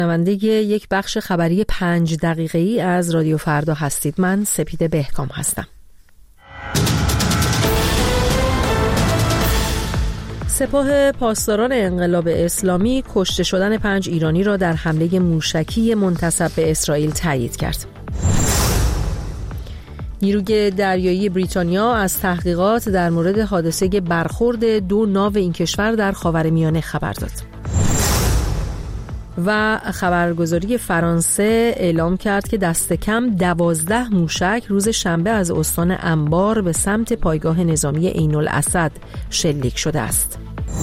شنونده یک بخش خبری 5 دقیقه‌ای از رادیو فردا هستید. من سپیده بهکام هستم. سپاه پاسداران انقلاب اسلامی کشته شدن 5 ایرانی را در حمله موشکی منتسب به اسرائیل تایید کرد. نیروی دریایی بریتانیا از تحقیقات در مورد حادثه برخورد 2 ناو این کشور در خاورمیانه خبر داد. و خبرگزاری فرانسه اعلام کرد که دست کم 12 موشک روز شنبه از استان انبار به سمت پایگاه نظامی عین الاسد شلیک شده است.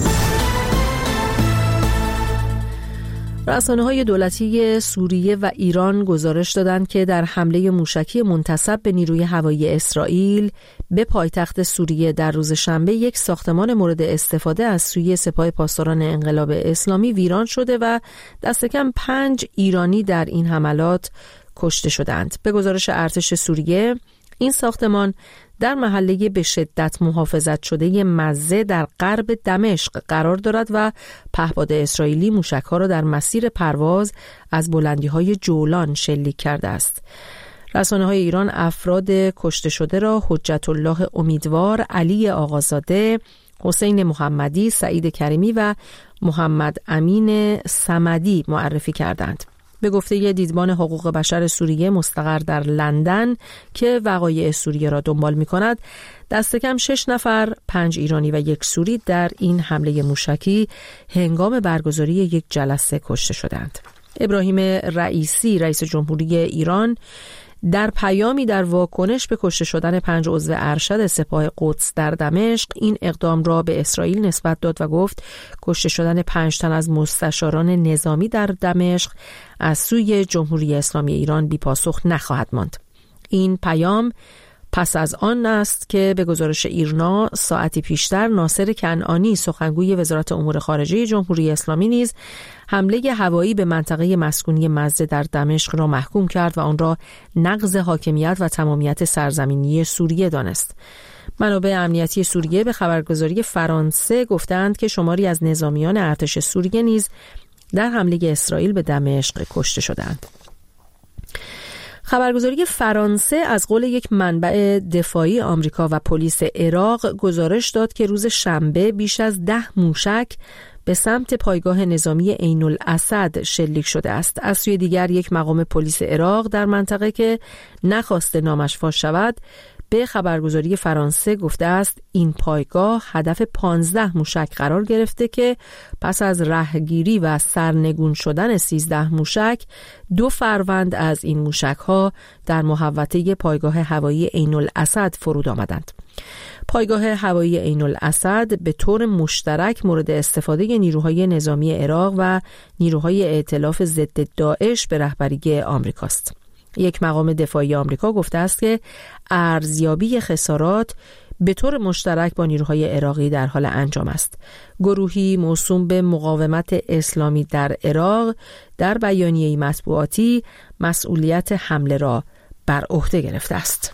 رسانه‌های دولتی سوریه و ایران گزارش دادند که در حمله موشکی منتسب به نیروی هوایی اسرائیل به پایتخت سوریه در روز شنبه یک ساختمان مورد استفاده از سوی سپاه پاسداران انقلاب اسلامی ویران شده و دست کم 5 ایرانی در این حملات کشته شدند. به گزارش ارتش سوریه، این ساختمان در محله به شدت محافظت شده مزه در غرب دمشق قرار دارد و پهپاد اسرائیلی موشک‌ها را در مسیر پرواز از بلندی‌های جولان شلیک کرده است. رسانه‌های ایران افراد کشته شده را حجت الله امیدوار، علی آقازاده، حسین محمدی، سعید کریمی و محمد امین صمدی معرفی کردند. به گفته دیدبان حقوق بشر سوریه مستقر در لندن که وقایع سوریه را دنبال می‌کند، دست کم 6 نفر، 5 ایرانی و 1 سوری در این حمله موشکی هنگام برگزاری یک جلسه کشته شدند. ابراهیم رئیسی، رئیس جمهوری ایران، در پیامی در واکنش به کشته شدن 5 عضو ارشد سپاه قدس در دمشق این اقدام را به اسرائیل نسبت داد و گفت کشته شدن 5 تن از مستشاران نظامی در دمشق از سوی جمهوری اسلامی ایران بی پاسخ نخواهد ماند. این پیام پس از آن است که به گزارش ایرنا ساعتی پیشتر ناصر کنعانی، سخنگوی وزارت امور خارجه جمهوری اسلامی، نیز حمله هوایی به منطقه مسکونی مزه در دمشق را محکوم کرد و آن را نقض حاکمیت و تمامیت سرزمینی سوریه دانست. منابع امنیتی سوریه به خبرگزاری فرانسه گفتند که شماری از نظامیان ارتش سوریه نیز در حمله اسرائیل به دمشق کشته شدند. خبرگزاری فرانسه از قول یک منبع دفاعی آمریکا و پلیس عراق گزارش داد که روز شنبه بیش از 10 موشک به سمت پایگاه نظامی عین الاسد شلیک شده است. از سوی دیگر یک مقام پلیس عراق در منطقه که نخواسته نامش فاش شود به خبرگزاری فرانسه گفته است این پایگاه هدف 15 موشک قرار گرفته که پس از رهگیری و سرنگون شدن 13 موشک 2 فروند از این موشک‌ها در محوطه پایگاه هوایی عین الاسد فرود آمدند. پایگاه هوایی عین الاسد به طور مشترک مورد استفاده نیروهای نظامی عراق و نیروهای ائتلاف ضد داعش به رهبری آمریکاست. یک مقام دفاعی آمریکا گفته است که ارزیابی خسارات به طور مشترک با نیروهای عراقی در حال انجام است. گروهی موسوم به مقاومت اسلامی در عراق در بیانیه‌ای مطبوعاتی مسئولیت حمله را بر عهده گرفته است.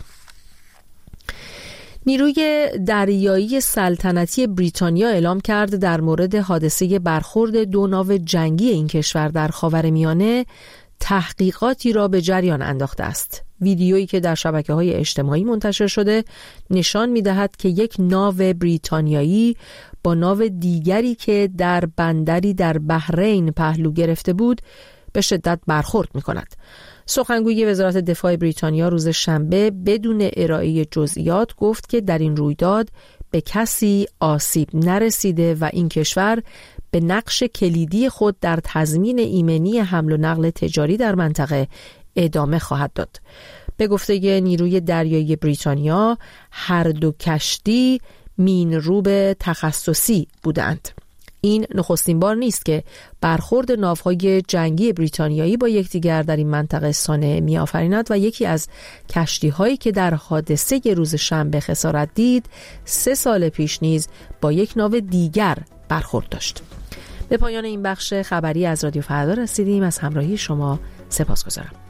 نیروی دریایی سلطنتی بریتانیا اعلام کرد در مورد حادثه برخورد 2 ناو جنگی این کشور در خاورمیانه تحقیقاتی را به جریان انداخته است. ویدیویی که در شبکه‌های اجتماعی منتشر شده نشان می‌دهد که یک ناو بریتانیایی با ناو دیگری که در بندری در بحرین پهلو گرفته بود به شدت برخورد می‌کند. سخنگوی وزارت دفاع بریتانیا روز شنبه بدون ارائه جزئیات گفت که در این رویداد به کسی آسیب نرسیده و این کشور به نقش کلیدی خود در تضمین ایمنی حمل و نقل تجاری در منطقه ادامه خواهد داد. به گفته نیروی دریایی بریتانیا هر 2 کشتی مینروب تخصصی بودند. این نخستین بار نیست که برخورد ناوهای جنگی بریتانیایی با یکدیگر در این منطقه صانع می‌آفریند و یکی از کشتی‌هایی که در حادثه روز شنبه خسارت دید 3 سال پیش نیز با یک ناو دیگر برخورد داشت. به پایان این بخش خبری از رادیو فردا رسیدیم. از همراهی شما سپاسگزارم.